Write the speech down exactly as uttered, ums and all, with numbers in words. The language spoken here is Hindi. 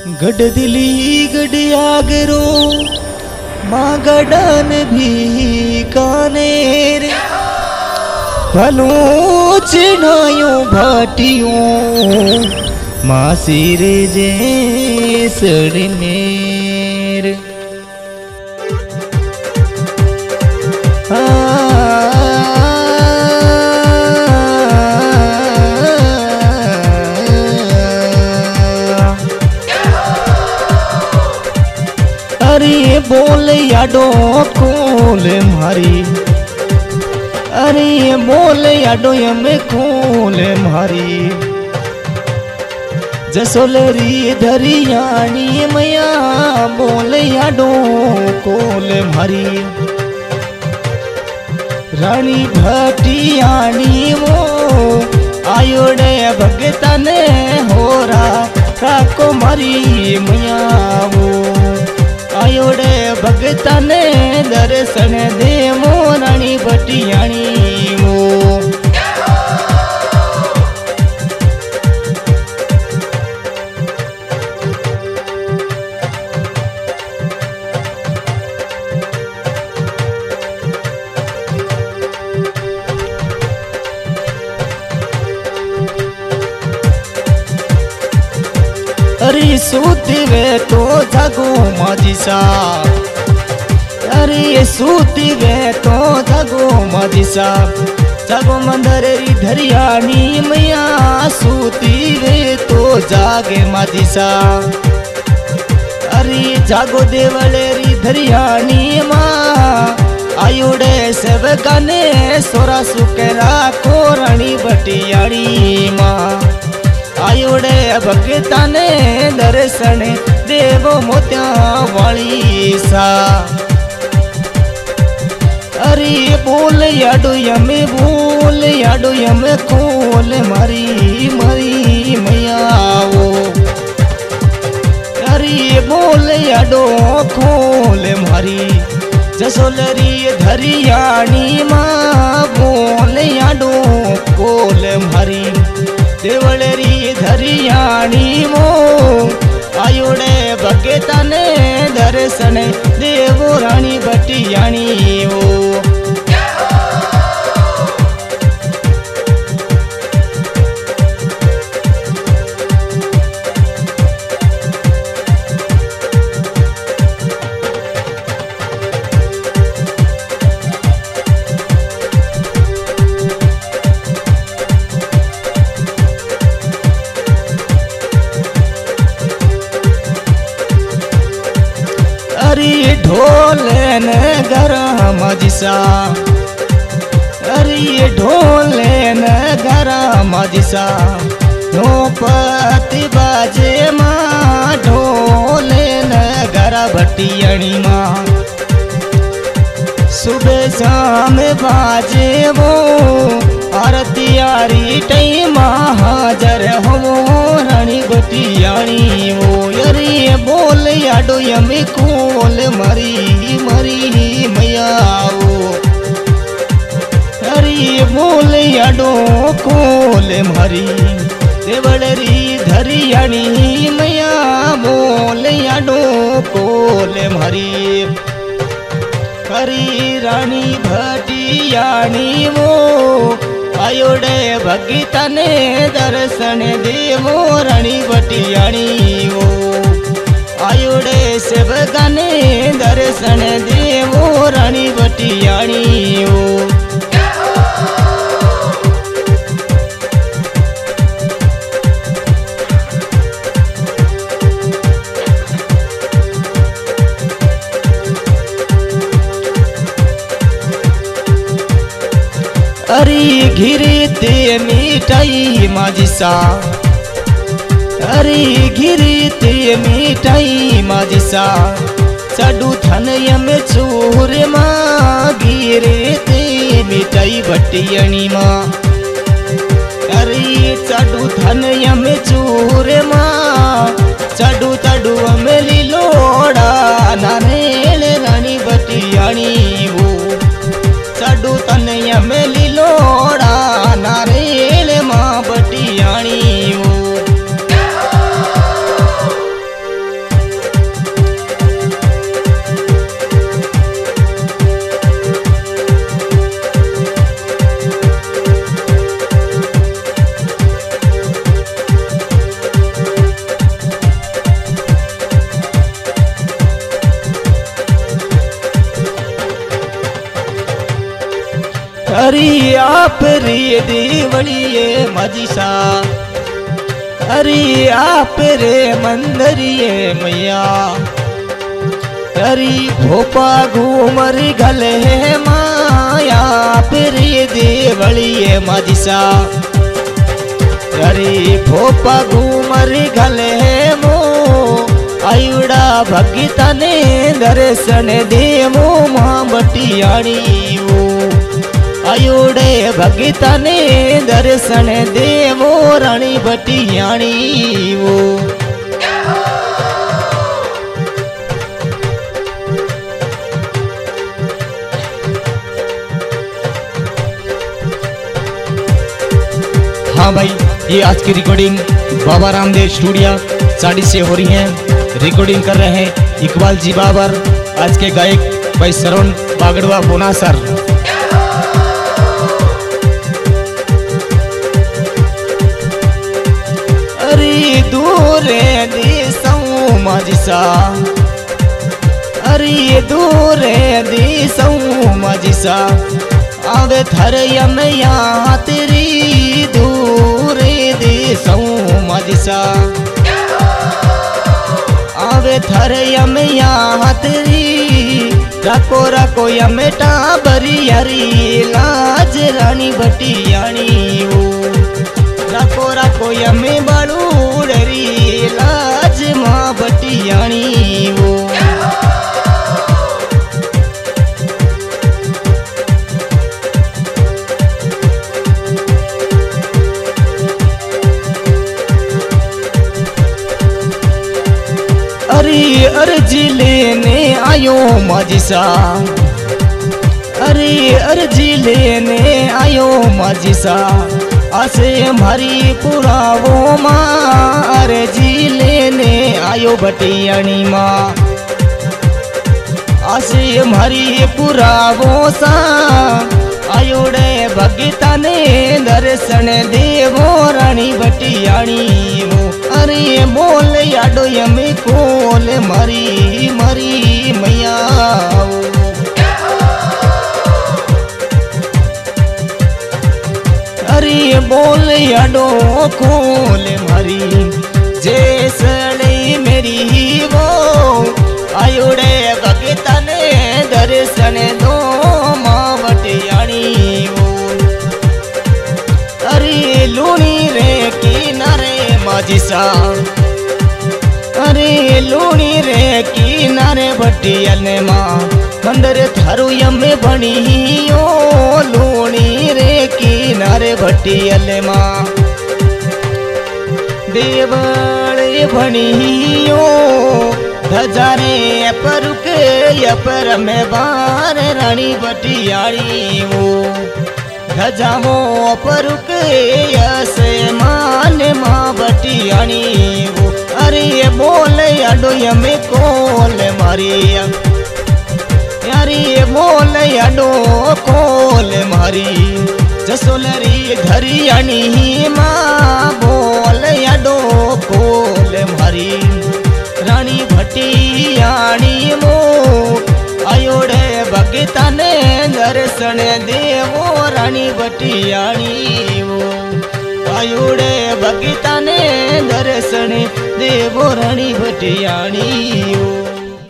गड दिली गड आगरो माँ गडन भी कानेर भलो चिनायो भाटियो माँ सिरे जे सड़नेर अरे बोल याडो कोल मारी अरे बोल याडो यमे कोल मारी जसोलरी धरियाणी मैया बोल याडो कोल मारी रानी भटियाणी वो आयोडे भगतने होरा काको मारी मैया वो आयोडे भगतने दर्शन देवो रानी भटियाणी वो अरे सूती वे तो जागो मजिसा अरे सूती वे तो जागो मजिसा जागो मंदरेरी धरियाणी मैया सूती वे तो जागे मजिसा अरे जागो देवलेरी धरियाणी माँ आयुडे सब गाने सोरा सुकेरा को रानी भटियाणी माँ आयोडे भगताने दर्शन देवो मोत्या वाली सा अरे बोल याडो यमे बोल याडो यमे खोल मारी मारी मैया वो अरे बोल याडो खोल मारी जसोलरी धरियाणी माँ बोल याडो खोल मारी देवलेरी धरियाणी वो आयोडे भगतने दर्शन देवो रानी भटियाणी वो अरे ढोल न गरम जिसा अरे ढोल न गरम जिसा धोपति बाजे माँ ढोल न गरा भटियाणी माँ सुबह शाम बाजे वो आरती आरी टाइम हाजर हो रानी भटियाणी वो अरे बोल याडो यमे कोल मरी मरी मैया वो अरे बोल याडो कोल मरी देवलरी धरियाणी मैया बोल याडो कोल मरी हरी रानी भटियाणी वो आयोडे भगतने दर्शन देवो रानी भटियाणी वो आयोडे सब गाने दर्शन देवो रानी भटियाणी वो अरे घिरे ते मिठाई माजिसा अरे घिरे ते मिठाई माजिसा चडू थन यम चूर माँ घिरे ते मिठाई भटियाणी माँ अरे चडू थन यम चूर माँ चडू तडू अमली लोड़ा नानेल रानी भटियाणी वो चडू तन यमली लोड़ा नारेल माँ भटियाणी वो अरे आप रे देवड़िए मजिसा, अरे आप रे मंदरिए मैया, अरे भोपा घूमर गले है माया रे देवड़िए मजिसा, अरे भोपा घूमर गले है मो आयुड़ा भगता ने दर्शन दे मो मां बटियाणी वो, आयुड़े भगता ने दर्शन दे वो रानी बटियाणी वो। हाँ भाई, ये आज की रिकॉर्डिंग बाबा रामदेव स्टूडियो साड़ी से हो रही है। रिकॉर्डिंग कर रहे हैं इकबाल जी बाबर, आज के गायक भाई सरवण बागड़वा बोनासर। अरे दूर देसों मजिसा, अरे दूर देसों मजिसा, आवे थर यमया तेरी दूर देसों मजिसा, आवे थर यमया तेरी रको रको यमेटा बरी हरी लाज रानी बटियाणी वो, रको रको यमे बड़ूडरी लाज माँ बटियाणी वो। अरे अर्जी लेने आयो मजिसा, अरे अर्जी लेने आयो मजिसा, आसे हमारी पुरावो माँ अर्जी लेने आयो बटियाणी माँ, आसे हमारी पुरावो सा आयोड़े भगता ने दर्शन देवो रानी बटियाणी वो। अरे बोल याडो यमी कोल मरी मरी मैया वो। अरे बोल याडो कोल मरी जैसड़ी मेरी वो, आयोड़े भगता ने दर्शन दो माँ बटियाणी वो। अरे लूनी रे किनारे मजिसा, अरे लूनी रे किनारे बटियाने माँ मंदिर थारू यमे बनी ओ, लूनी रे किनारे बटियाले माँ देवड़े बनी ओ, धजारे परुके यपर में बार रानी बटियाणी वो, धजामो परुके यसे मान माँ बटियाणी वो। अरे बोल याडो यमे कोल मारिया, यारी बोल याडो कोल मारी जसोलरी धरियाणी माँ, बोल याडो कोल मारी रानी भटियाणी मो, आयोड़े भगता ने दर्शन देवो रानी बटियाणी वो, आयोड़े भगता ने दर्शन देवो रानी बटियाणी वो।